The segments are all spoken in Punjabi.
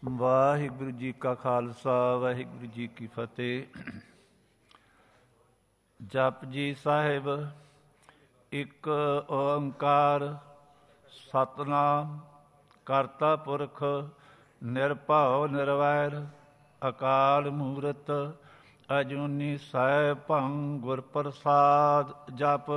ਵਾਹਿਗੁਰੂ ਜੀ ਕਾ ਖਾਲਸਾ ਵਾਹਿਗੁਰੂ ਜੀ ਕੀ ਫਤਿਹ। ਜਪਜੀ ਸਾਹਿਬ। ਇੱਕ ਓੰਕਾਰ ਸਤਿਨਾਮ ਕਰਤਾ ਪੁਰਖ ਨਿਰਭਉ ਨਿਰਵੈਰ ਅਕਾਲ ਮੂਰਤ ਅਜੂਨੀ ਸੈਭੰ ਗੁਰ ਪ੍ਰਸਾਦ। ਜਪ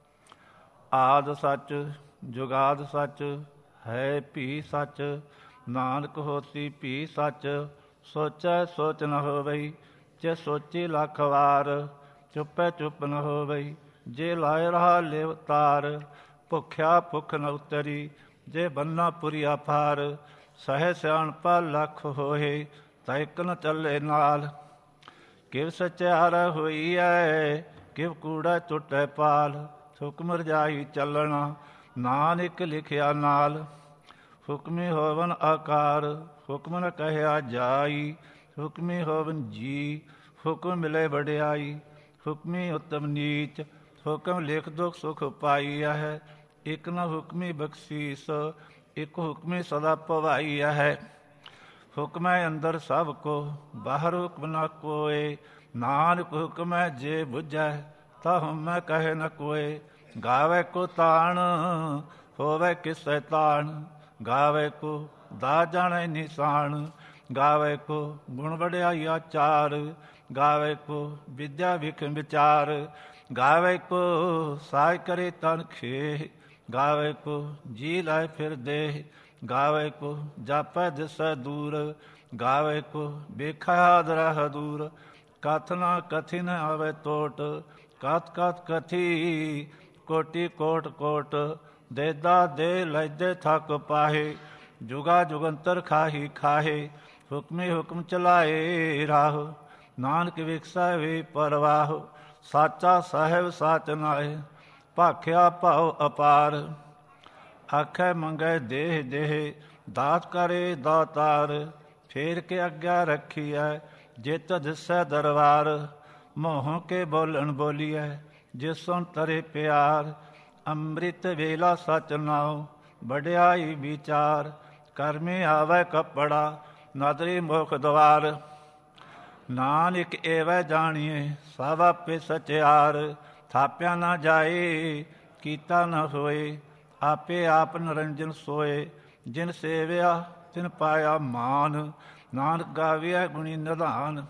ਆਦਿ ਸੱਚ ਜੁਗਾਦਿ ਸੱਚ ਹੈ ਭੀ ਸੱਚ ਨਾਨਕ ਹੋਸੀ ਭੀ ਸੱਚ। ਸੋਚੈ ਸੋਚ ਨ ਹੋਵਈ ਜੇ ਸੋਚੀ ਲੱਖ ਵਾਰ ਚੁੱਪੈ ਚੁੱਪ ਨ ਹੋਵਈ ਜੇ ਲਾਇ ਰਹਾ ਲਿਵ ਤਾਰ। ਭੁੱਖਿਆ ਭੁੱਖ ਨ ਉਤਰੀ ਜੇ ਬੰਨਾ ਪੁਰੀਆ ਪਾਰ। ਸਹਿ ਸਿਆਣਪਾ ਲੱਖ ਹੋਏ ਤਾਂ ਇੱਕ ਨ ਚੱਲੇ ਨਾਲ। ਕਿਵ ਸਚਿਆਰ ਹੋਈਐ ਕਿਵ ਕੂੜਾ ਟੁੱਟੈ ਪਾਲ। ਹੁਕਮ ਰਜਾਈ ਚੱਲਣਾ ਨਾਨਕ ਲਿਖਿਆ ਨਾਲ। ਹੁਕਮੀ ਹੋਵਨ ਆਕਾਰ ਹੁਕਮ ਨ ਕਹਿਆ ਜਾਈ। ਹੁਕਮੀ ਹੋਵਨ ਜੀ ਹੁਕਮ ਮਿਲੇ ਵਡਿਆਈ। ਹੁਕਮੀ ਉਤਮ ਨੀਚ ਹੁਕਮ ਲਿਖ ਦੁਖ ਸੁਖ ਪਾਈਆ ਹੈ। ਇੱਕ ਨ ਹੁਕਮੀ ਬਖਸ਼ੀਸ ਇੱਕ ਹੁਕਮੀ ਸਦਾ ਭਵਾਈਆ ਹੈ। ਹੁਕਮੈ ਅੰਦਰ ਸਭ ਕੋ ਬਾਹਰ ਹੁਕਮ ਨ ਕੋਏ। ਨਾਨਕ ਹੁਕਮੈ ਜੇ ਬੁਝੈ ਤਾ ਹਉਮੈ ਕਹੇ ਨ ਕੋਏ। ਗਾਵੇ ਕੋ ਤਾਣ ਹੋਵੇ ਕਿਸੈ ਤਾਣ ਗਾਵੇ ਕੋ ਦਾ ਜਾਣੈ ਨਿਸ਼ਾਨ। ਗਾਵੇ ਕੋ ਗੁਣ ਵਡਿਆਈ ਆਚਾਰ ਗਾਵੇ ਕੋ ਵਿਦਿਆ ਵਿਖ ਵਿਚਾਰ। ਗਾਵੇ ਕੋ ਸਾਇ ਕਰੇ ਤਨ ਖੇ ਗਾਵੇ ਕੋ ਜੀ ਲਾਇ ਫਿਰ ਦੇਹ। ਗਾਵੇ ਕੋ ਜਾਪੈ ਦਿਸੈ ਦੂਰ ਗਾਵੇ ਕੋ ਵੇਖੈ ਦਰਹ ਦੂਰ। ਕਥ ਨ ਕਥੀ ਨ ਆਵੇ ਟੋਟ ਕਥ ਕਥ ਕਥੀ ਕੋਟੀ ਕੋਟ ਕੋਟ। ਦੇਦਾ ਦੇ ਲੈਦੇ ਥਕ ਪਾਹੇ ਜੁਗਾ ਜੁਗੰਤਰ ਖਾਹੀ ਖਾਹੇ। ਹੁਕਮੇ ਹੁਕਮ ਚਲਾਏ ਰਾਹ ਨਾਨਕ ਵਿਖਸੈ ਵੇ ਪਰਵਾਹ। ਸਾਚਾ ਸਾਹਿਬ ਸਾਚ ਨਾਏ ਭਾਖਿਆ ਭਾਉ ਅਪਾਰ। ਆਖੈ ਮੰਗੈ ਦੇਹ ਦੇਹ ਦਾਤ ਕਰੇ ਦਾਤਾਰ। ਫੇਰ ਕੇ ਆਗਿਆ ਰੱਖੀਐ ਜਿਤ ਦਿਸੈ ਦਰਬਾਰ। ਮੋਹ ਕੇ ਬੋਲਣ ਬੋਲੀਐ ਜਿਸ ਸੁਣ ਤਰੇ ਪਿਆਰ। ਅੰਮ੍ਰਿਤ ਵੇਲਾ ਸਚ ਨਾਉ ਵਡਿਆਈ ਵਿਚਾਰ। ਕਰਮੇ ਆਵੈ ਕੱਪੜਾ ਨਦਰੀ ਮੁਖ ਦਵਾਰ। ਨਾਨਕ ਏਵੈ ਜਾਣੀਏ ਸਭ ਆਪੇ ਸਚਿਆਰ। ਥਾਪਿਆ ਨਾ ਜਾਏ ਕੀਤਾ ਨ ਹੋਏ ਆਪੇ ਆਪ ਨਿਰੰਜਨ ਸੋਏ। ਜਿਨ ਸੇਵਿਆ ਤਿਨ ਪਾਇਆ ਮਾਨ ਨਾਨਕ ਗਾਵੀਐ ਗੁਣੀ ਨਿਧਾਨ।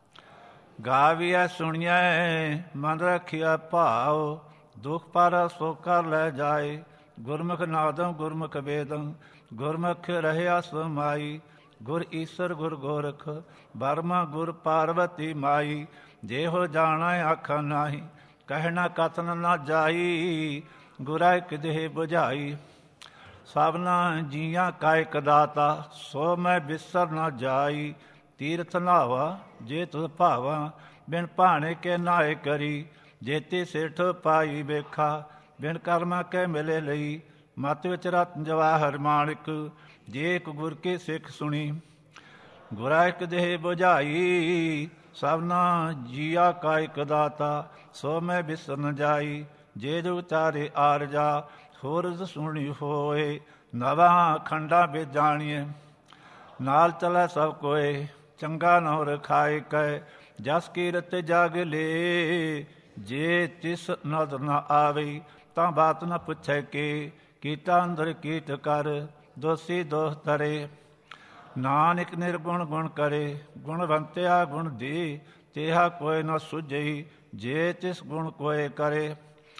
ਗਾਵੀਐ ਸੁਣੀਐ ਮਨ ਰੱਖਿਆ ਭਾਉ ਦੁਖ ਪਰ ਸੋ ਕਰ ਲੈ ਜਾਏ। ਗੁਰਮੁਖ ਨਾਦੰ ਗੁਰਮੁਖ ਵੇਦੰ ਗੁਰਮੁਖ ਰਹਿਆ ਸਮਾਈ। ਗੁਰ ਈਸਰ ਗੁਰ ਗੋਰਖ ਬਰਮਾ ਗੁਰ ਪਾਰਵਤੀ ਮਾਈ। ਜਿਹੋ ਜਾਣੈ ਆਖਾ ਨਾਹੀ ਕਹਿਣਾ ਕਥਨ ਨਾ ਜਾਈ। ਗੁਰਾ ਇਕ ਦੇਹ ਬੁਝਾਈ ਸਭਨਾ ਜੀਆਂ ਕਾ ਇਕ ਦਾਤਾ ਸੋ ਮੈਂ ਬਿਸਰ ਨਾ ਜਾਈ। ਤੀਰਥ ਨਾਵਾ ਜੇ ਤੁਧ ਭਾਵਾ ਬਿਨ ਭਾਣੇ ਕੇ ਨਾਏ ਕਰੀ। ਜੇਤੀ ਸਿੱਠ ਪਾਈ ਵੇਖਾ ਬਿਨ ਕਰਮਾ ਕੇ ਮਿਲੇ ਲਈ। ਮਤ ਵਿੱਚ ਰਤਨ ਜਵਾਹਰ ਮਾਣਿਕ ਜੇ ਇੱਕ ਗੁਰ ਕੀ ਸਿੱਖ ਸੁਣੀ। ਗੁਰਾ ਇੱਕ ਦੇਹ ਬੁਝਾਈ ਸਭਨਾ ਜੀਆ ਕਾ ਇਕ ਦਾਤਾ ਸੋ ਮੈਂ ਬਿਸਰ ਨ ਜਾਈ। ਜੇ ਜੁਗ ਚਾਰੇ ਆਰਜਾ ਹੋਰਜ ਸੁਣੀ ਹੋਏ। ਨਵਾਂ ਖੰਡਾ ਵਿੱਚ ਜਾਣੀਏ ਨਾਲ ਚਲੈ ਸਭ ਕੋਏ। ਚੰਗਾ ਨਹੁ ਰਖਾਇ ਕੈ ਜਸ ਕੀਰਤ ਜਗ ਲੇ। ਜੇ ਤਿਸ ਨਦਰ ਨ ਆਵਈ ਤਾਂ ਬਾਤ ਨ ਪੁੱਛੈ ਕੇ। ਕੀਤਾ ਅੰਦਰ ਕੀਟ ਕਰ ਦੋਸੀ ਦੋਖ ਤਰੇ। ਨਾਨਕ ਨਿਰਗੁਣ ਗੁਣ ਕਰੇ ਗੁਣਵੰਤਿਆ ਗੁਣ ਦੀ। ਤੇਹਾ ਕੋਇ ਨ ਸੁਝਈ ਜੇ ਤਿਸ ਗੁਣ ਕੋਇ ਕਰੇ।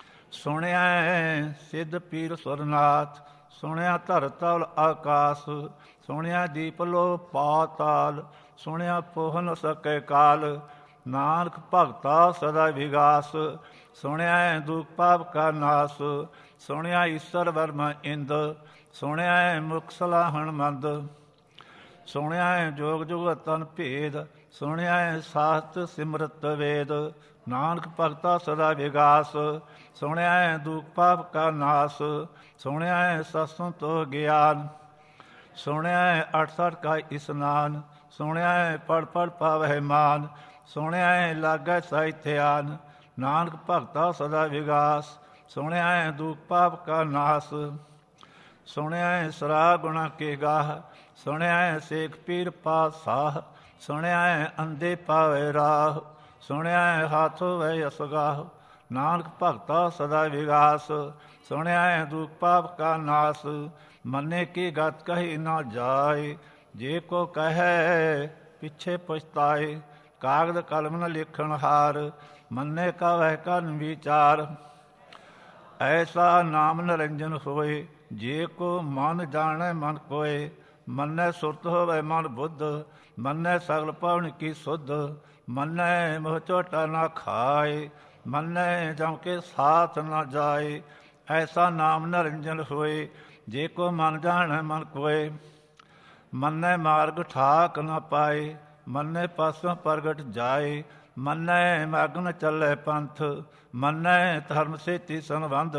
ਸੁਣਿਐ ਸਿੱਧ ਪੀਰ ਸੁਰਨਾਥ ਸੁਣਿਆ ਧਰਤਲ ਆਕਾਸ। ਸੁਣਿਆ ਦੀਪ ਲੋ ਪਾਤਾਲ ਸੁਣਿਆ ਪੋਹ ਨ ਸਕੈ ਕਾਲ। ਨਾਨਕ ਭਗਤਾ ਸਦਾ ਵਿਗਾਸ ਸੁਣਿਆ ਦੁਖ ਪਾਪ ਕਾ ਨਾਸ। ਸੁਣਿਆ ਈਸਰ ਵਰਮਾ ਇੰਦ ਸੁਣਿਆ ਮੁਖ ਸਲਾਹਣ ਮੰਦ। ਸੁਣਿਆ ਜੋਗ ਜੁਗਤਨ ਭੇਦ ਸੁਣਿਆ ਸਾਸਤ ਸਿਮਰਤ ਵੇਦ। ਨਾਨਕ ਭਗਤਾ ਸਦਾ ਵਿਗਾਸ ਸੁਣਿਆ ਦੁਖ ਪਾਪ ਕਾ ਨਾਸ। ਸੁਣਿਆ ਸਤਸੰਗ ਤੋ ਗਿਆਨ ਸੁਣਿਆ 68 ਕਾ ਇਸਨਾਨ। ਸੁਣਿਆ ਪੜ ਪੜ ਪਾਵਹਿ ਮਾਨ ਸੁਣਿਆ ਲਾਗੈ ਸਾਈ ਧਿਆਨ। ਨਾਨਕ ਭਗਤਾ ਸਦਾ ਵਿਗਾਸ ਸੁਣਿਆ ਦੁਖ ਪਾਪ ਕਾ ਨਾਸ। ਸੁਣਿਆ ਸਰਾ ਗੁਣਾ ਕੇ ਗਾਹ, ਸੁਣਿਆ ਸੇਖ ਪੀਰ ਪਾਤਸ਼ਾਹ, ਸੁਣਿਆ ਅੰਧੇ ਪਾਵੇ ਰਾਹ, ਸੁਣਿਆ ਹੱਥ ਹੋਵੇ ਅਸਗਾਹ, ਨਾਨਕ ਭਗਤਾ ਸਦਾ ਵਿਗਾਸ, ਸੁਣਿਆ ਦੁਖ ਪਾਪ ਕਾ ਨਾਸ, ਮੰਨੇ ਕੀ ਗਤ ਕਹੀ ਨਾ ਜਾਏ, ਜੇ ਕੋ ਕਹੈ ਪਿੱਛੇ ਪਛਤਾਏ, ਕਾਗਦ ਕਲਮ ਨ ਲਿਖਣ ਹਾਰ, ਮੰਨੇ ਕਾ ਵਹਿ ਕਰਨ ਵਿਚਾਰ, ਐਸਾ ਨਾਮ ਨਿਰੰਜਨ ਹੋਏ, ਜੇ ਕੋ ਮਨ ਜਾਣੈ ਮਨ ਕੋਏ, ਮੰਨੈ ਸੁਰਤ ਹੋਵੇ ਮਨ ਬੁੱਧ, ਮੰਨੈ ਸਗਲ ਪਵਨ ਕੀ ਸੁਧ, ਮੰਨੈ ਮੋਹ ਝੋਟਾ ਨਾ ਖਾਏ, ਮੰਨੈ ਜਮ ਕੇ ਸਾਥ ਨਾ ਜਾਏ, ਐਸਾ ਨਾਮ ਨਿਰੰਜਨ ਹੋਏ, ਜੇ ਕੋ ਮਨ ਜਾਣੈ ਮਨ ਕੋਏ, ਮੰਨੈ ਮਾਰਗ ਠਾਕ ਨਾ ਪਾਏ, ਮੰਨੈ ਪਾਸੋਂ ਪ੍ਰਗਟ ਜਾਏ, ਮੰਨੈ ਮਗਨ ਚੱਲੇ ਪੰਥ, ਮੰਨੈ ਧਰਮ ਸੇਤੀ ਸੰਬੰਧ,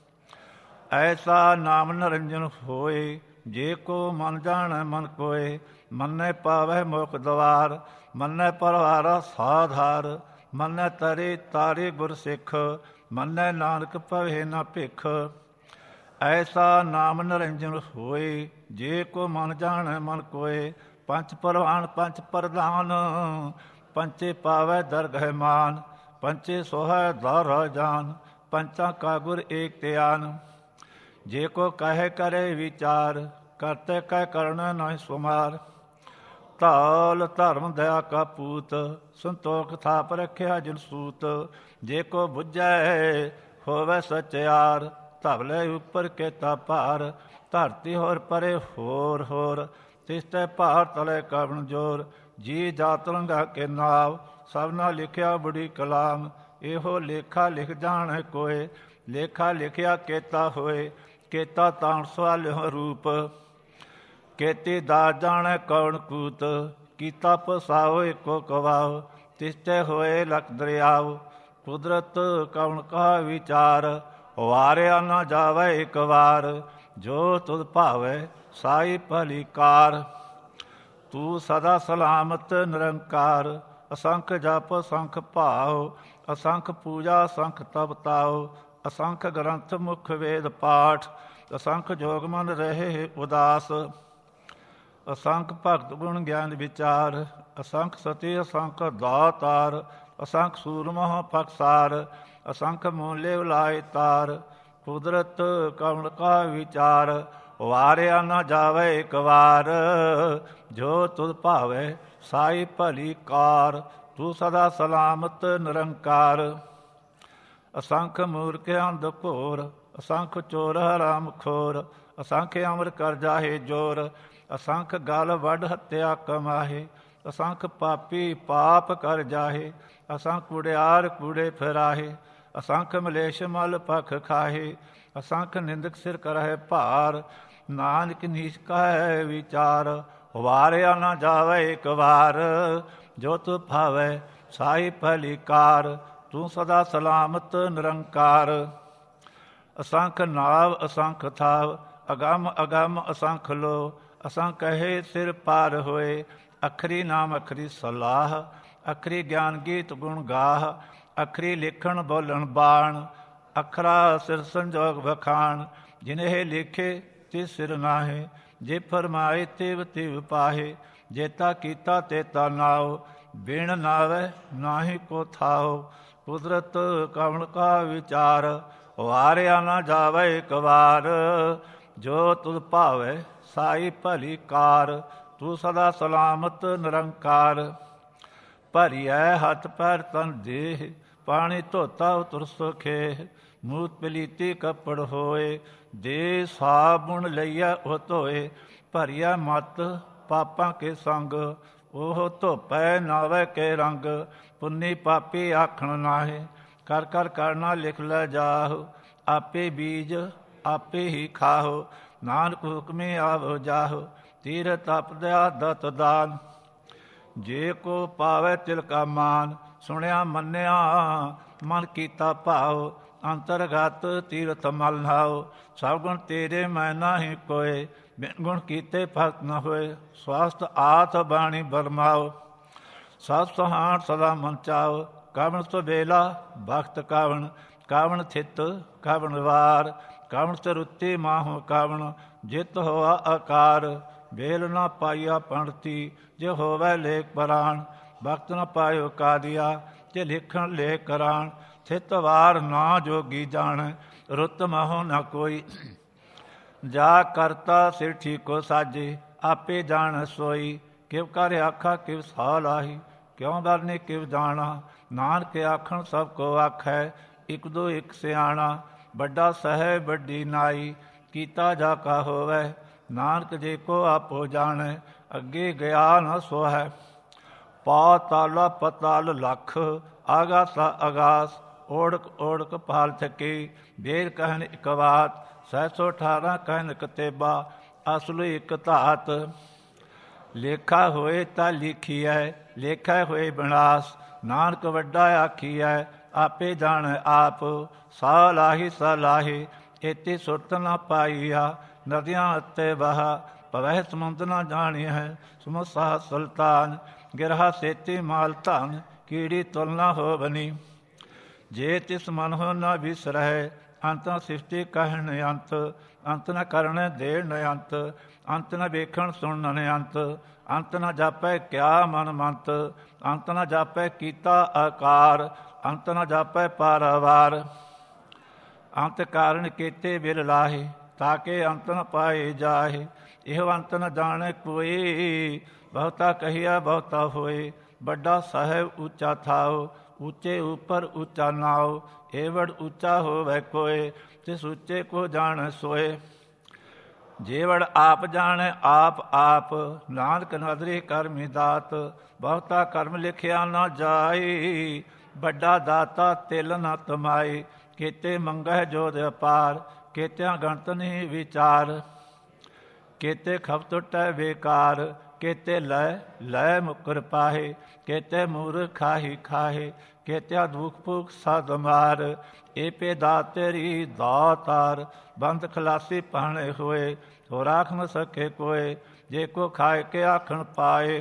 ਐਸਾ ਨਾਮ ਨਿਰੰਜਨ ਹੋਏ, ਜੇ ਕੋ ਮਨ ਜਾਣੈ ਮਨ ਕੋਏ, ਮੰਨੈ ਪਾਵੈ ਮੁਖ ਦਵਾਰ, ਮੰਨੈ ਪਰਵਾਰਾ ਸਾਧਾਰ, ਮੰਨੈ ਤਰੇ ਤਾਰੇ ਗੁਰ ਸਿੱਖ, ਮੰਨੈ ਨਾਨਕ ਭਵੇ ਨਾ ਭਿਖ, ਐਸਾ ਨਾਮ ਨਿਰੰਜਨ ਹੋਏ, ਜੇ ਕੋ ਮਨ ਜਾਣੈ ਮਨ ਕੋਏ, ਪੰਚ ਪਰਵਾਨ ਪੰਚ ਪ੍ਰਧਾਨ, ਪੰਚੇ ਪਾਵੈ ਦਰਗਹਿ ਮਾਨ, ਪੰਚੇ ਸੋਹੈ ਦਰ ਜਾਨ, ਪੰਚਾਂ ਕਾ ਗੁਰ ਏਕ ਧਿਆਨ, ਜੇ ਕੋ ਕਹੇ ਕਰੇ ਵਿਚਾਰ, ਕਰਤੇ ਕਹਿ ਕਰਨ ਨਹੀਂ ਸੁਮਾਰ, ਧੌਲ ਧਰਮ ਦਇਆ ਕਾ ਪੂਤ, ਸੰਤੋਖ ਥਾਪ ਰੱਖਿਆ ਜਿਨ ਸੂਤ, ਜੇ ਕੋ ਬੁੱਝੈ ਹੋਵੇ ਸਚਿਆਰ, ਧਵਲੇ ਉੱਪਰ ਕੇਤਾ ਭਾਰ, ਧਰਤੀ ਹੋਰ ਪਰੇ ਹੋਰ ਹੋਰ, ਤਿਸ ਤੇ ਭਾਰ ਤਲੇ ਕਵਣ ਜੋਰ, ਜੀ ਜਾਤ ਰੰਗਾ ਕੇ ਨਾਵ, ਸਭਨਾ ਲਿਖਿਆ ਬੜੀ ਕਲਾਮ, ਇਹੋ ਲੇਖਾ ਲਿਖ ਜਾਣੈ ਕੋਏ, ਲੇਖਾ ਲਿਖਿਆ ਕੇਤਾ ਹੋਏ, ਕੇਤਾ ਤਾਣ ਸਵਾਲਿਓ ਰੂਪ, ਕੇਤੀ ਦਾ ਜਾਣੈ ਕੌਣ ਕੂਤ, ਕੀਤਾ ਪਸਾਓ ਇੱਕੋ ਕਵਾਓ, ਤਿਸ ਤੇ ਹੋਏ ਲਖ ਦਰਿਆਵ, ਕੁਦਰਤ ਕੌਣ ਕਹਾ ਵਿਚਾਰ, ਵਾਰਿਆ ਨਾ ਜਾਵੇ ਇੱਕ ਵਾਰ, ਜੋ ਤੁਧ ਭਾਵੈ ਸਾਈ ਭਲੀ ਕਾਰ, ਤੂੰ ਸਦਾ ਸਲਾਮਤ ਨਿਰੰਕਾਰ, ਅਸੰਖ ਜਪ ਅਸੰਖ ਭਾਉ, ਅਸੰਖ ਪੂਜਾ ਅਸੰਖ ਤਪ ਤਾਉ, ਅਸੰਖ ਗ੍ਰੰਥ ਮੁਖ ਵੇਦ ਪਾਠ, ਅਸੰਖ ਜੋਗ ਮਨ ਰਹੇ ਉਦਾਸ, ਅਸੰਖ ਭਗਤ ਗੁਣ ਗਿਆਨ ਵਿਚਾਰ, ਅਸੰਖ ਸਤੀ ਅਸੰਖ ਦਾਤਾਰ, ਅਸੰਖ ਸੂਰਮਹ ਪਕਸਾਰ, ਅਸੰਖ ਮੂਲੇ ਉਲਾਏ ਤਾਰ, ਕੁਦਰਤ ਕਵਣ ਕਾ ਵਿਚਾਰ, ਵਾਰਿਆ ਨਾ ਜਾਵੇ ਇੱਕ ਵਾਰ, ਜੋ ਤੁਧ ਭਾਵੈ ਸਾਈ ਭਲੀ ਕਾਰ, ਤੂੰ ਸਦਾ ਸਲਾਮਤ ਨਿਰੰਕਾਰ, ਅਸੰਖ ਮੂਰਖ ਅੰਧ ਘੋਰ, ਅਸੰਖ ਚੋਰ ਹਰਾਮ ਖੋਰ, ਅਸੰਖ ਅਮਰ ਕਰ ਜਾਹੇ ਜੋਰ, ਅਸੰਖ ਗਲ ਵੱਢ ਹੱਤਿਆ ਕਮਾਹੇ, ਅਸੰਖ ਪਾਪੀ ਪਾਪ ਕਰ ਜਾਹੇ, ਅਸੰਖ ਕੁੜਿਆਰ ਕੂੜੇ ਫਿਰਾਹੇ, ਅਸੰਖ ਮਲੇਸ਼ ਮਲ ਪਖ ਖਾਹੇ, ਅਸੰਖ ਨਿੰਦਕ ਸਿਰ ਕਰਹਿ ਭਾਰ, ਨਾਨਕ ਨੀਚ ਕਹੈ ਵਿਚਾਰ, ਵਾਰਿਆ ਨਾ ਜਾਵੇ ਇੱਕ ਵਾਰ, ਜੋ ਤੁ ਭਾਵੈ ਸਾਈ ਭਲੀ ਕਾਰ, ਤੂੰ ਸਦਾ ਸਲਾਮਤ ਨਿਰੰਕਾਰ, ਅਸੰਖ ਨਾਵ ਅਸੰਖ ਥਾਵ, ਅਗੰਮ ਅਗੰਮ ਅਸੰਖ ਲੋ, ਅਸੰਖ ਕਹੇ ਸਿਰ ਪਾਰ ਹੋਏ, ਅਖਰੀ ਨਾਮ ਅਖਰੀ ਸਲਾਹ, ਅਖਰੀ ਗਿਆਨ ਗੀਤ ਗੁਣ ਗਾਹ, ਅਖਰੀ ਲਿਖਣ ਬੋਲਣ ਬਾਣ, ਅਖਰਾ ਸਿਰ ਸੰਜੋਗ ਵਖਾਣ, ਜਿਨਹਿ ਲਿਖੇ ਤਿਸ ਸਿਰ ਨਾਹੇ, ਜੇ ਫਰਮਾਏ ਤਿਵ ਤਿਵ ਪਾਹੇ, ਜੇਤਾ ਕੀਤਾ ਤੇਤਾ ਨਾਉ, ਬਿਨ ਨਾਵੈ ਨਾਹੀ ਕੋ ਥਾਉ, ਕੁਦਰਤ ਕਵਣ ਕਾ ਵਿਚਾਰ, ਵਾਰਿਆ ਨਾ ਜਾਵੇ ਇੱਕ ਵਾਰ, ਜੋ ਤੁਧ ਭਾਵੈ ਸਾਈ ਭਲੀ ਕਾਰ, ਤੂੰ ਸਦਾ ਸਲਾਮਤ ਨਿਰੰਕਾਰ, ਭਰੀਐ ਹੱਥ ਪੈਰ ਤਨ ਦੇਹ, ਪਾਣੀ ਧੋਤਾ ਉਤਰ ਸੁਖੇ, ਮੂਤ ਪਲੀਤੀ ਕੱਪੜ ਹੋਏ, ਦੇ ਸਾਬੁਣ ਲਈਆ ਉਹ ਧੋਏ, ਭਰੀਆ ਮਤ ਪਾਪਾਂ ਕੇ ਸੰਗ, ਉਹ ਧੋਪੈ ਨਾਵੇ ਕੇ ਰੰਗ, ਪੁੰਨੀ ਪਾਪੀ ਆਖਣ ਨਾਹੇ, ਕਰ ਕਰ ਕਰਨਾ ਲਿਖ ਲੈ ਜਾਹੁ, ਆਪੇ ਬੀਜ ਆਪੇ ਹੀ ਖਾਹੁ, ਨਾਨਕ ਹੁਕਮੇ ਆਵ ਜਾਹੁ, ਤੀਰ ਤਪ ਦਇਆ ਦਤ ਦਾਨ, ਜੇ ਕੋ ਪਾਵੈ ਤਿਲ ਕਾ ਮਾਨ, ਸੁਣਿਆ ਮੰਨਿਆ ਮਨ ਕੀਤਾ ਭਾਉ, ਅੰਤਰਗਤ ਤੀਰਥ ਮਲ ਨਾਉ, ਸਭ ਗੁਣ ਤੇਰੇ ਮੈਂ ਨਾਹੀ ਕੋਏ, ਬਿਨ ਗੁਣ ਕੀਤੇ ਭਗਤ ਨ ਹੋਏ, ਸਵਾਸਤ ਆਥ ਬਾਣੀ ਬਰਮਾਓ, ਸਭ ਸਹਾਣ ਸਦਾ ਮਨ ਚਾਉ, ਕਵਣ ਸੁਬੇਲਾ ਭਗਤ ਕਵਣ, ਕਵਣ ਥਿਤ ਕਵਣ ਵਾਰ, ਕਵਣ ਸਰੁੱਤੀ ਮਾਹੋ ਕਵਣ, ਜਿਤ ਹੋਆ ਆਕਾਰ, ਵੇਲ ਨਾ ਪਾਈਆ ਪੰਡਤੀ, ਜੇ ਹੋਵੈ ਲੇਖ ਪਰਾਣ, ਵਕਤ ਨ ਪਾਇਓ ਕਾਦੀਆ, ਜੇ ਲਿਖਣ ਲੇਖ ਕਰਾਣ, ਥਿਤ ਵਾਰ ਨਾ ਜੋਗੀ ਜਾਣੈ, ਰੁੱਤ ਮਹੁ ਨ ਕੋਈ, ਜਾ ਕਰਤਾ ਸਿਰ ਠੀਕੋ ਸਾਜੇ, ਆਪੇ ਜਾਣ ਸੋਈ, ਕਿਵ ਕਰ ਆਖਾ ਕਿਵ ਸਾ ਲਾਹੀ, ਕਿਉ ਵਰਨੇ ਕਿਵ ਜਾਣਾ, ਨਾਨਕ ਆਖਣ ਸਭ ਕੋ ਆਖੈ, ਇਕ ਦੋ ਇਕ ਸਿਆਣਾ, ਵੱਡਾ ਸਹਿ ਵੱਡੀ ਨਾਈ, ਕੀਤਾ ਜਾ ਕਾ ਹੋਵੈ, ਨਾਨਕ ਜੇ ਕੋ ਆਪੋ ਜਾਣੈ, ਅੱਗੇ ਗਿਆ ਨ ਸੋਹੈ, ਪਾਤਾਲਾ ਪਤਾਲ ਲਖ, ਆਗਾਸਾ ਅਗਾਸ, ਓੜਕ ਓੜਕ ਪਾਲ ਥਕੀ, ਵੇਦ ਕਹਿਨ ਇਕ ਬਾਤ, 618 ਕਹਿਨ ਕਤੇਬਾ, ਅਸਲ ਇਕ ਧਾਤ, ਲੇਖਾ ਹੋਏ ਤਾਂ ਲਿਖੀਐ, ਲੇਖਾ ਹੋਏ ਵਿਨਾਸ਼, ਨਾਨਕ ਵੱਡਾ ਆਖੀਐ, ਆਪੇ ਜਾਣੈ ਆਪ, ਸਾ ਲਾਹੀ ਸਾ ਲਾਹੀ, ਏਤੀ ਸੁਰਤ ਨ ਪਾਈਆ, ਨਦੀਆਂ ਅਤੇ ਬਹਾ, ਭਵਹਿ ਸਮੁੰਦ ਨ ਜਾਣੀਐ, ਸਮੁਸਾ ਸੁਲਤਾਨ, ਗਿਰਹਾ ਸੇਤੀ ਮਾਲ ਧਨ, ਕੀੜੀ ਤੁਲ ਨ ਹੋਵਨੀ, ਜੇ ਤਿਸ ਮਨ ਹੋ ਨ ਵਿਸਰਹਿ, ਅੰਤ ਨ ਸਿਫਤੀ ਕਹਿਣ ਅੰਤ, ਅੰਤ ਨ ਕਰਨ ਦੇਣ ਅੰਤ, ਅੰਤ ਨ ਵੇਖਣ ਸੁਣਨ ਅੰਤ, ਅੰਤ ਨ ਜਾਪੈ ਕਿਆ ਮਨ ਮੰਤ, ਅੰਤ ਨ ਜਾਪੈ ਕੀਤਾ ਆਕਾਰ, ਅੰਤ ਨ ਜਾਪੈ ਪਾਰਾਵਾਰ, ਅੰਤ ਕਾਰਨ ਕੀਤੇ ਬਿਲ ਲਾਹੇ, ਤਾਕੇ ਅੰਤ ਨ ਪਾਏ ਜਾਹੇ, ਇਹੋ ਅੰਤ ਨ ਜਾਣੈ ਕੋਈ, ਬਹੁਤਾ ਕਹੀਆ ਬਹੁਤਾ ਹੋਏ, ਵੱਡਾ ਸਾਹਿਬ ਉੱਚਾ ਥਾਓ, ਉੱਚੇ ਉੱਪਰ ਉੱਚਾ ਨਾਉ, ਏਵੜ ਉੱਚਾ ਹੋਵੈ ਕੋਏ, ਤਿਸ ਉੱਚੇ ਕੋ ਜਾਣੈ ਸੋਏ, ਜੇਵੜ ਆਪ ਜਾਣੈ ਆਪ ਆਪ, ਨਾਨਕ ਨਦਰੀ ਕਰਮੀ ਦਾਤ, ਬਹੁਤਾ ਕਰਮ ਲਿਖਿਆ ਨਾ ਜਾਈ, ਵੱਡਾ ਦਾਤਾ ਤਿਲ ਨ ਤਮਾਈ, ਕੀਤੇ ਮੰਗਹਿ ਜੋਧ ਅਪਾਰ, ਕੀਤਿਆਂ ਗਣਤ ਨਹੀਂ ਵਿਚਾਰ, ਕੀਤੇ ਖਪ ਟੁੱਟੈ ਬੇਕਾਰ, ਕੀਤੇ ਲੈ ਲੈ ਮੁਕਰ ਪਾਹੇ, ਕੀਤੇ ਮੂਰ ਖਾਹੀ ਖਾਹੇ, ਕੀਤਿਆ ਦੁਖ ਭੁਖ ਸਦ ਮਾਰ, ਏਪੇ ਦਾਤੇਰੀ ਦਾਤਾਰ, ਬੰਦ ਖਲਾਸੀ ਪਾਣੇ ਹੋਏ, ਹੋ ਰਾਖ ਨ ਸਕੇ ਕੋਏ, ਜੇ ਕੋ ਖਾਏ ਕੇ ਆਖਣ ਪਾਏ,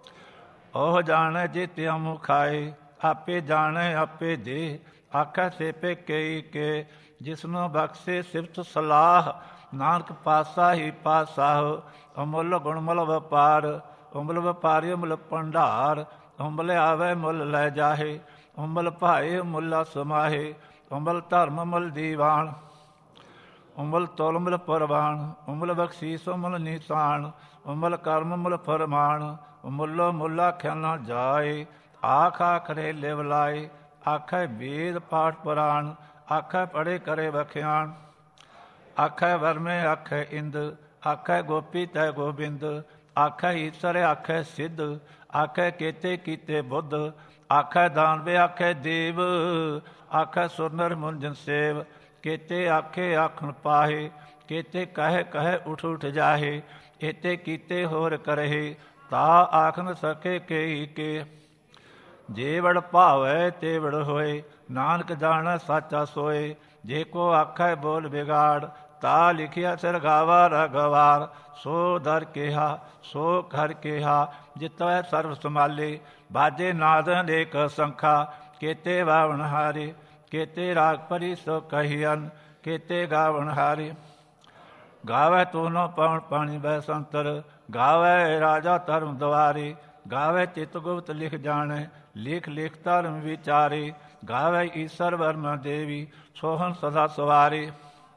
ਉਹ ਜਾਣੈ ਜਿਤਿਆ ਮੁ ਖਾਏ, ਆਪੇ ਜਾਣੈ ਆਪੇ ਦੇ, ਆਖੈ ਸੇਪੇ ਕਈ ਕੇ, ਜਿਸਨੂੰ ਬਖਸ਼ੇ ਸਿਫਤ ਸਲਾਹ, ਨਾਨਕ ਪਾਸਾ ਹੀ ਪਾਸਾਹ, ਅਮੁੱਲ ਗੁਣਮੁੱਲ ਵਪਾਰ, ਉਮਲ ਵਪਾਰੀ ਮੁੱਲ ਭੰਡਾਰ, ਉਮਲ ਆਵੈ ਮੁੱਲ ਲੈ ਜਾਹੇ, ਉਮਲ ਭਾਏ ਮੁੱਲਾ ਸਮਾਹੇ, ਉਮਲ ਧਰਮ ਮੁੱਲ ਦੀਵਾਨ, ਉਮਲ ਤੋਲ ਮੁੱਲ ਪਰਵਾਨ, ਉਮਲ ਬਖਸ਼ੀਸ ਮੁੱਲ ਨੀਸਾਨ, ਉਮਲ ਕਰਮ ਮੁੱਲ ਫਰਮਾਨ, ਮੁੱਲੋ ਮੁੱਲ ਆਖਿਆ ਨਾ ਜਾਏ, ਆਖ ਆਖਰੇ ਲਿਵ ਲਾਏ, ਆਖੈ ਵੇਦ ਪਾਠ ਪੁਰਾਣ, ਆਖੈ ਪੜ੍ਹੇ ਕਰੇ ਵਖਿਆਣ, ਆਖੈ ਵਰਮੇ ਆਖੈ ਇੰਦ, ਆਖੈ ਗੋਪੀ ਤੈ ਗੋਬਿੰਦ, ਆਖੈ ਈਸਰ ਆਖੈ ਸਿੱਧ, ਆਖੈ ਕੇਤੇ ਕੀਤੇ ਬੁੱਧ, ਆਖੈ ਦਾਨਵੇ ਆਖੈ ਦੇਵ, ਆਖੈ ਸੁਰ ਨਰ ਮੁੰਜਨ ਸੇਵ, ਕੇਤੇ ਆਖੇ ਆਖਣ ਪਾਹੇ, ਕੇਤੇ ਕਹਿ ਕਹਿ ਉਠ ਉਠ ਜਾਹੇ, ਏਤੇ ਕੀਤੇ ਹੋਰ ਕਰਹਿ, ਤਾ ਆਖ ਨ ਸਕੇ ਕਈ ਕੇ, ਜੇ ਵੜ ਭਾਵੈ ਤੇ ਵੜ ਹੋਏ, ਨਾਨਕ ਜਾਣੈ ਸਾਚਾ ਸੋਏ, ਜੇ ਕੋ ਆਖੈ ਬੋਲ ਵਿਗਾੜ, ਤਾ ਲਿਖਿਆ ਸਿਰ ਗਾਵਾ ਰਗਵਾਰ, ਸੋ ਦਰ ਕਿਹਾ ਸੋ ਘਰ ਕਿਹਾ, ਜਿਤਵੈ ਸਰਬ ਸੰਭਾਲੇ, ਬਾਜੇ ਨਾਦ ਅਨੇਕ ਸੰਖਾ, ਕੇਤੇ ਵਾਵਣ ਹਾਰੇ, ਕੇਤੇ ਰਾਗ ਪਰੀ ਸੋ ਕਹੀਅਨ, ਕੇਤੇ ਗਾਵਣ ਹਾਰੇ, ਗਾਵੈ ਤੋਨੋ ਪਵਨ ਪਾਣੀ ਬੈ ਸੰਤਰ, ਗਾਵੈ ਰਾਜਾ ਧਰਮ ਦੁਆਰੇ, ਗਾਵੈ ਚਿਤ ਗੁਪਤ ਲਿਖ ਜਾਣੈ, ਲਿਖ ਲਿਖ ਧਰਮ ਵਿਚਾਰੇ, ਗਾਵੈ ਈਸਰ ਵਰਮਾ ਦੇਵੀ, ਸੋਹਣ ਸਦਾ ਸਵਾਰੇ,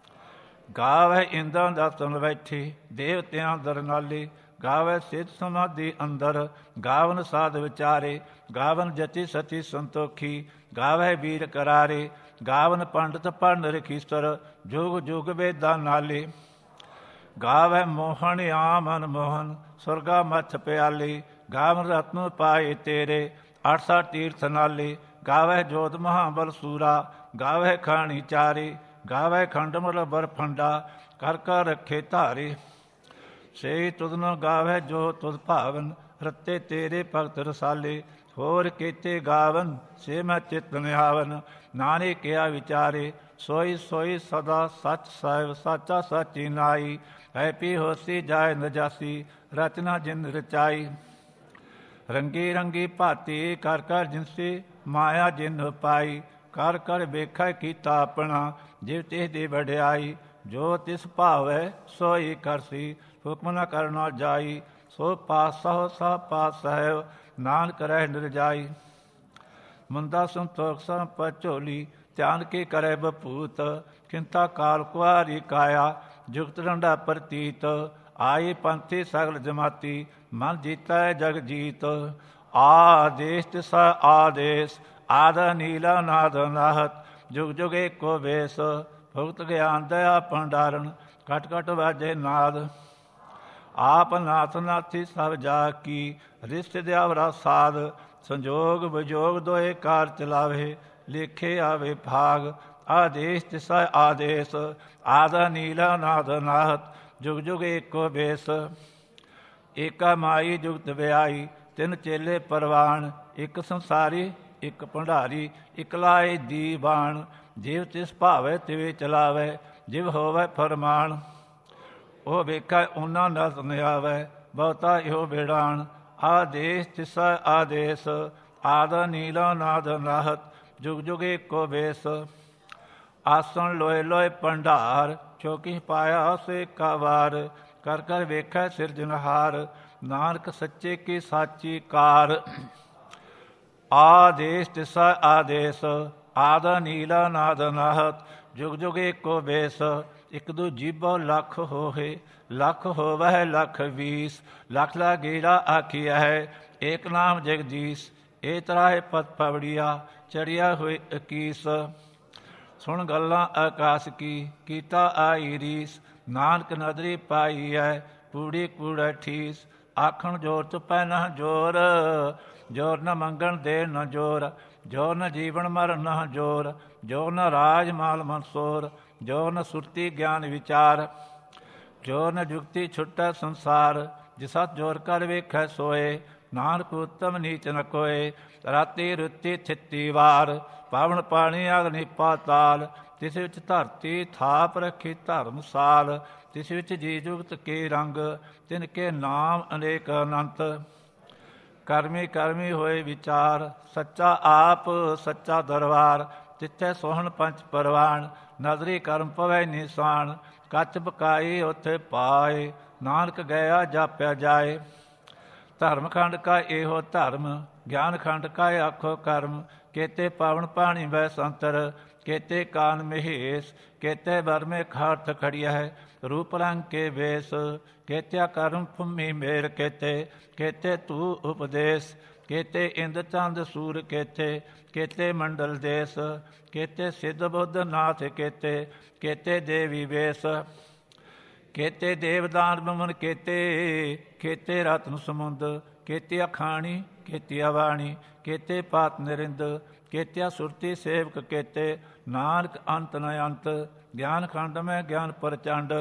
ਗਾਵੈ ਇੰਦਰਾਂ ਦਾਸਨ ਬੈਠੇ, ਦੇਵਤਿਆਂ ਦਰ ਨਾਲੇ, ਗਾਵੈ ਸਿੱਧ ਸਮਾਧੀ ਅੰਦਰ, ਗਾਵਨ ਸਾਧ ਵਿਚਾਰੇ, ਗਾਵਨ ਜਤੀ ਸਤੀ ਸੰਤੋਖੀ, ਗਾਵੈ ਵੀਰ ਕਰਾਰੇ, ਗਾਵਨ ਪੰਡਤ ਪੜ੍ਹਨ ਰਖੀਸਰ, ਜੁਗ ਜੁਗ ਵੇਦਾਂ ਨਾਲੇ, ਗਾਵੈ ਮੋਹਨ ਆਮਨ ਮੋਹਨ, ਸੁਰਗਾ ਮੱਥ ਪਿਆਲੇ, ਗਾਵਨ ਰਤਨ ਪਾਏ ਤੇਰੇ, 800 ਤੀਰਥ ਨਾਲੇ, ਗਾਵੈ ਜੋਧ ਮਹਾਬਲ ਸੂਰਾ, ਗਾਵੈ ਖਾਣੀ ਚਾਰੇ, ਗਾਵੈ ਖੰਡ ਮਲ ਬਰ ਫੰਡਾ, ਕਰ ਕਰ ਰੱਖੇ ਧਾਰੇ, ਸੇ ਤੁਧ ਨ ਗਾਵੈ ਜੋ ਤੁਧ ਭਾਵਨ, ਰਤੇ ਤੇਰੇ ਭਗਤ ਰਸਾਲੇ, ਹੋਰ ਕੀਤੇ ਗਾਵਨ ਸੇ ਮੈਂ ਚਿਤ ਨਿਆਵਨ, ਨਾਨਕ ਕਿਆ ਵਿਚਾਰੇ, ਸੋਈ ਸੋਈ ਸਦਾ ਸੱਚ ਸਾਹਿਬ, ਸਾਚਾ ਸਾਚੀ ਨਾਈ, ਹੈਪੀ ਹੋਸੀ ਜਾਏ ਨਜਾਸੀ, ਰਚਨਾ ਜਿਨ ਰਚਾਈ, ਰੰਗੀ ਰੰਗੀ ਭਾਤੀ ਕਰ ਕਰ ਜਿਨਸੀ, ਮਾਇਆ ਜਿਨ ਪਾਈ, ਕਰ ਕਰ ਵੇਖੈ ਕੀਤਾ ਆਪਣਾ, ਜਿਵ ਤੇ ਦੀ ਵਡਿਆਈ, ਜੋ ਤਿਸ ਭਾਵੈ ਸੋਈ ਕਰਸੀ। ਹੁਕਮ ਨ ਕਰਨਾ ਜਾਈ, ਸੋ ਪਾਸਹੁ ਸਭ ਪਾਸ ਸਾਹਿਬ। ਨਾਨਕ ਰਹਿ ਨਿਰਜਾਈ। ਮੰਦਾ ਸੰਤੋਖ ਸੰਪਤ ਝੋਲੀ, ਧਿਆਨ ਕੀ ਕਰੇ ਬਪੂਤ। ਕਿੰਤਾ ਕਾਲ ਕੁਆਰੀ ਕਾਇਆ, ਜੁਗਤ ਡੰਡਾ ਪ੍ਰਤੀਤ। ਆਈ ਪੰਥੀ ਸਗਲ ਜਮਾਤੀ, ਮਨ ਜੀਤੈ ਜਗ ਜੀਤ। ਆਦੇਸ ਤਿਸ ਆਦੇਸ, ਆਦ ਨੀਲਾ ਨਾਦ ਨਾਹਤ। ਜੁਗ ਜੁਗ ਏਕੋ ਵੇਸ, ਭੁਗਤ ਗਿਆਨ ਦਇਆ ਭੰਡਾਰਨ। ਘਟ ਘਟ ਵਾਜੇ ਨਾਦ। ਆਪ ਨਾਥ ਨਾਥੀ ਸਭ ਜਾ ਕੀ, ਰਿਸ਼ਤ ਦਿਆਵਰਾ ਸਾਧ। ਸੰਜੋਗ ਵਿਜੋਗ ਦੋਏ ਕਾਰ ਚਲਾਵੇ, ਲੇਖੇ ਆਵੇ ਭਾਗ। ਆਦੇਸ ਤਿਸ ਆਦੇਸ, ਆਦ ਨੀਲਾ ਨਾਦ ਨਾਹਤ। ਜੁਗ ਜੁਗ ਏਕੋ ਬੇਸ। ਏਕਾ ਮਾਈ ਜੁਗਤ ਵਿਆਈ, ਤਿੰਨ ਚੇਲੇ ਪਰਵਾਨ। ਇੱਕ ਸੰਸਾਰੀ ਇੱਕ ਭੰਡਾਰੀ, ਇੱਕ ਲਾਏ ਦੀਵਾਨ। ਜਿਵ ਤਿਸ ਭਾਵੈ ਤਿਵੇਂ ਚਲਾਵੈ, ਜਿਵ ਹੋਵੈ ਫਰਮਾਨ। ਉਹ ਵੇਖੈ ਉਹਨਾਂ ਨਜ਼ਰ ਨ ਆਵੈ, ਬਹੁਤਾ ਇਹੋ ਬੇੜਾਨ। ਆਦੇਸ ਤਿਸ ਆਦੇਸ, ਆਦ ਨੀਲਾ ਨਾਦ ਨਾਹਤ। ਜੁਗ ਜੁਗ ਏਕੋ ਬੇਸ। ਆਸਣ ਲੋਏ ਲੋਏ ਭੰਡਾਰ, ਚੌਕੀ ਪਾਇਆ ਸੇ ਕਾ ਵਾਰ। ਕਰ ਕਰ ਵੇਖੈ ਸਿਰਜਣਹਾਰ, ਨਾਨਕ ਸੱਚੇ ਕੀ ਸਾਚੀ ਕਾਰ। ਆਦੇਸ ਤਿਸ ਆਦੇਸ, ਆਦ ਨੀਲਾ ਨਾਦ ਨਾਹਤ। ਜੁਗ ਜੁਗ ਏਕੋ ਬੇਸ। ਇੱਕ ਦੂ ਜੀਭੋ ਲੱਖ ਹੋਏ, ਲੱਖ ਹੋਵੈ ਲੱਖ ਵੀਸ। ਲੱਖ ਲਾ ਗੇੜਾ ਆਖੀਆ ਹੈ, ਏਕ ਨਾਮ ਜਗਦੀਸ਼। ਇਹ ਤਰਾਏ ਪਤ ਪਵੜੀਆ, ਚੜਿਆ ਹੋਏ ਇਕੀਸ। ਸੁਣ ਗੱਲਾਂ ਆਕਾਸ ਕੀ, ਕੀਤਾ ਆਈ ਰੀਸ। ਨਾਨਕ ਨਦਰੀ ਪਾਈ ਹੈ, ਕੂੜੀ ਕੂੜਾ ਠੀਸ। ਆਖਣ ਜੋਰ ਚੁਪੈ ਨਾ ਜੋਰ, ਜੋਰ ਨ ਮੰਗਣ ਦੇ ਨ ਜੋਰ। ਜੋਰ ਨ ਜੀਵਨ ਮਰਨ ਨ ਜੋਰ, ਜੋਰ ਨ ਰਾਜ ਮਾਲ ਮਨਸੋਰ। ਜੋਰ ਨ ਸੁਰਤੀ ਗਿਆਨ ਵਿਚਾਰ, ਜੋਰ ਨ ਜੁਗਤੀ ਛੁਟੈ ਸੰਸਾਰ। ਜਿਸਤ ਜੋਰ ਕਰ ਵੇਖੈ ਸੋਏ, ਨਾਨਕ ਉਤਮ ਨੀਚ ਨ ਕੋਏ। ਰਾਤੀ ਰੁੱਤੀ ਥਿੱਤੀ ਵਾਰ, ਪਾਵਨ ਪਾਣੀ ਅਗਨੀ ਪਾਤਾਲ। ਤਿਸ ਵਿੱਚ ਧਰਤੀ ਥਾਪ ਰੱਖੀ ਧਰਮਸਾਲ। ਤਿਸ ਵਿੱਚ ਜੀ ਜੁਗਤ ਕੇ ਰੰਗ, ਤਿਨ ਕੇ ਨਾਮ ਅਨੇਕ ਅਨੰਤ। ਕਰਮੀ ਕਰਮੀ ਹੋਏ ਵਿਚਾਰ, ਸੱਚਾ ਆਪ ਸੱਚਾ ਦਰਬਾਰ। ਤਿੱਥੇ ਸੋਹਣ ਪੰਚ ਪਰਵਾਨ, ਨਜ਼ਰੀ ਕਰਮ ਪਵੈ ਨਿਸ਼ਾਨ। ਕੱਚ ਬਕਾਈ ਉੱਥੇ ਪਾਏ, ਨਾਨਕ ਗਿਆ ਜਾਪਿਆ ਜਾਏ। ਧਰਮ ਖੰਡ ਕਾ ਇਹੋ ਧਰਮ, ਗਿਆਨ ਖੰਡ ਕਾ ਆਖੋ ਕਰਮ। ਕੇਤੇ ਪਾਵਨ ਪਾਣੀ ਵੈ ਸੰਤਰ, ਕੇਤੇ ਕਾਨ ਮਹੇਸ਼। ਕੇਤੇ ਬਰਮੇ ਖਾਰਥ ਖੜੀਆ ਹੈ, ਰੂਪ ਰੰਗ ਕੇ ਵੇਸ। ਕੇਤਿਆ ਕਰਮ ਭੂਮੀ ਮੇਰ ਕੇਤੇ, ਕੇਤੇ ਤੂ ਉਪਦੇਸ਼। ਕੇਤੇ ਇੰਦ ਚੰਦ ਸੂਰ ਕੇਤੇ, ਕੇਤੇ ਮੰਡਲ ਦੇਸ। ਕੇਤੇ ਸਿੱਧ ਬੁੱਧ ਨਾਥ ਕੇਤੇ, ਕੇਤੇ ਦੇਵੀ ਵੇਸ। ਕੇਤੇ ਦੇਵਦਾਨ ਬਮਨ ਕੇਤੇ, ਕੇਤੇ ਰਤਨ ਸਮੁੰਦ। ਕੇਤਿਆ ਖਾਣੀ ਕੇਤਿਆ ਵਾਣੀ, ਕੇਤੇ ਪਾਤ ਨਿਰਿੰਦ। ਕੇਤਿਆ ਸੁਰਤੀ ਸੇਵਕ ਕੇਤੇ, ਨਾਨਕ ਅੰਤ ਨ ਅੰਤ। ਗਿਆਨ ਖੰਡ ਮੈਂ ਗਿਆਨ ਪ੍ਰਚੰਡ,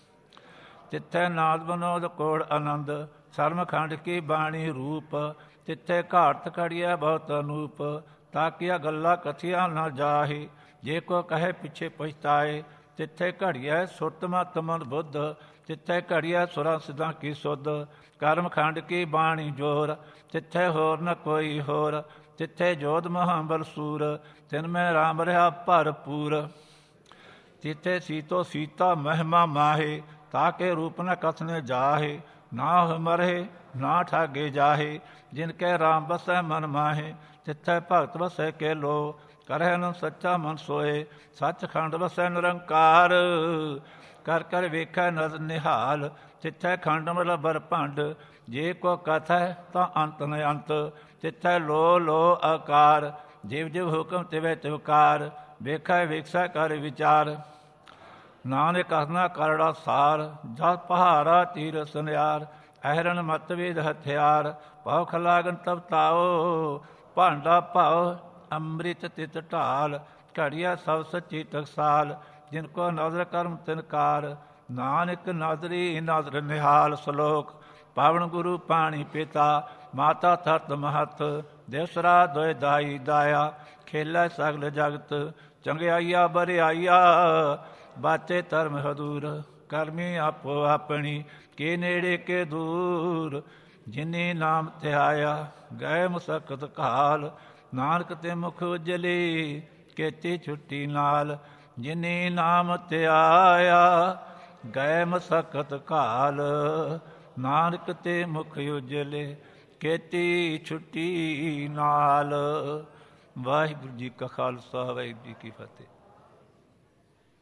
ਤਿੱਥੇ ਨਾਦ ਬਨੋਦ ਕੋੜ ਆਨੰਦ। ਸਰਮ ਖੰਡ ਕੀ ਬਾਣੀ ਰੂਪ, ਤਿੱਥੇ ਘਾਟ ਖੜੀਐ ਬਹੁਤ ਅਨੂਪ। ਤਾਕੀਆ ਗੱਲਾਂ ਕਥੀਆਂ ਨ ਜਾਹੀ, ਜੇ ਕੋ ਕਹੇ ਪਿੱਛੇ ਪਛਤਾਏ। ਤਿੱਥੇ ਘੜੀਐ ਸੁਰਤ ਮਤ ਮਨ ਬੁੱਧ, ਤਿੱਥੇ ਘੜੀਐ ਸੁਰਾਂ ਸਿੱਧਾਂ ਕੀ ਸੁਧ। ਕਰਮ ਖੰਡ ਕੀ ਬਾਣੀ ਜੋਰ, ਤਿੱਥੇ ਹੋਰ ਨ ਕੋਈ ਹੋਰ। ਤਿੱਥੇ ਜੋਧ ਮਹਾਂਬਲ ਸੂਰ, ਤਿਨ ਮੈਂ ਰਾਮ ਰਿਹਾ ਭਰਪੂਰ। ਤਿੱਥੇ ਸੀਤੋ ਸੀਤਾ ਮਹਿਮਾ ਮਾਹੇ, ਤਾਕੇ ਰੂਪ ਨ ਕਥਨੇ ਜਾਹੇ। ਨਾ ਮਰਹਿ ਨਾ ਠਾਗੇ ਜਾਹੇ, ਜਿਨ ਕੈ ਰਾਮ ਬਸੈ ਮਨ ਮਾਹੇ। ਤਿੱਥੈ ਭਗਤ ਵਸੈ ਕੇ ਲੋ, ਕਰਹਿ ਨ ਸੱਚਾ ਮਨ ਸੋਏ। ਸੱਚ ਖੰਡ ਵਸੈ ਨਿਰੰਕਾਰ, ਕਰ ਕਰ ਵੇਖੈ ਨਦਰ ਨਿਹਾਲ। ਤਿੱਥੈ ਖੰਡ ਮਲ ਬਰ ਭੰਡ, ਜੇ ਕੋ ਕਥੈ ਤਾਂ ਅੰਤ ਨ ਅੰਤ। ਤਿੱਥੈ ਲੋ ਲੋ ਆਕਾਰ, ਜਿਵ ਜਿਵ ਹੁਕਮ ਤਿਵੈ ਤਿਵਕਾਰ। ਵੇਖੈ ਵੇਖਸੈ ਕਰ ਵਿਚਾਰ, ਨਾਨਕ ਹਸਨਾ ਕਰੜਾ ਸਾਰ। ਜਸ ਪਹਾਰਾ ਤੀਰ ਸੁਨਿਆਰ, ਅਹਰਨ ਮਤ ਵੇਦ ਹਥਿਆਰ। ਭਉ ਲਾਗਨ ਤਬ ਤਾਓ, ਭਾਂਡਾ ਭਾਉ ਅੰਮ੍ਰਿਤ ਤਿਤ ਢਾਲ। ਘੜੀਆ ਸਭ ਸੱਚੀ ਟਕਸਾਲ, ਜਿਨ ਕੋ ਨਦਰ ਕਰਮ ਤਿਨਕਾਰ। ਨਾਨਕ ਨਦਰੀ ਨਦਰ ਨਿਹਾਲ। ਸਲੋਕ ਪਾਵਨ ਗੁਰੂ ਪਾਣੀ ਪਿਤਾ, ਮਾਤਾ ਧਰਤ ਮਹਤ। ਦੇਸਰਾ ਦੋਇ ਦਾਈ ਦਾਇਆ, ਖੇਲੈ ਸਗਲ ਜਗਤ। ਚੰਗਿਆਈਆ ਬਰਿਆਈਆ, ਬਾਚੇ ਧਰਮ ਹਦੂਰ। ਕਰਮੀ ਆਪੋ ਆਪਣੀ, ਕੇ ਨੇੜੇ ਕੇ ਦੂਰ। ਜਿਨੀ ਨਾਮ ਧਿਆਇਆ, ਗਏ ਮੁਸਕਤ ਕਾਲ। ਨਾਨਕ ਤੇ ਮੁਖ ਉਜਲੀ, ਕੀਤੀ ਛੁੱਟੀ ਨਾਲ। ਜਿਨੀ ਨਾਮ ਧਿਆਇਆ ਗਏ ਮਸਕਤ ਕਾਲ। ਨਾਨਕ ਤੇ ਮੁਖ ਉਜਲੇ ਕੀਤੀ ਛੁੱਟੀ ਨਾਲ। ਵਾਹਿਗੁਰੂ ਜੀ ਕਾ ਖਾਲਸਾ ਵਾਹਿਗੁਰੂ ਜੀ ਕੀ ਫਤਿਹ।